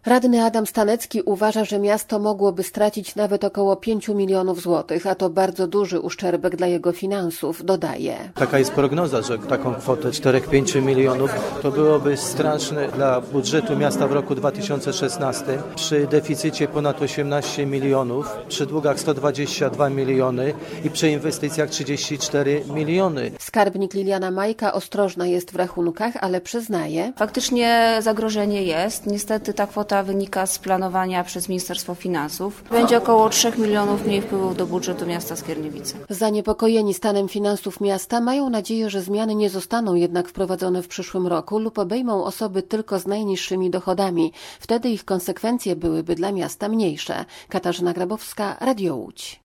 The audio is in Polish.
Radny Adam Stanecki uważa, że miasto mogłoby stracić nawet około 5 milionów złotych, a to bardzo duży uszczerbek dla jego finansów, dodaje. Taka jest prognoza, że taką kwotę 4-5 milionów to byłoby straszne dla budżetu miasta w roku 2016. Przy deficycie ponad 18 milionów, przy długach 122 miliony i przy inwestycjach 34 miliony. Skarbnik Liliana Majka ostrożna jest w rachunkach, ale przyznaje: faktycznie zagrożenie jest. Niestety ta kwota wynika z planowania przez Ministerstwo Finansów. Będzie około 3 milionów mniej wpływów do budżetu miasta Skierniewice. Zaniepokojeni stanem finansów miasta mają nadzieję, że zmiany nie zostaną jednak wprowadzone w przyszłym roku lub obejmą osoby tylko z najniższymi dochodami. Wtedy ich konsekwencje byłyby dla miasta mniejsze. Katarzyna Grabowska, Radio Łódź.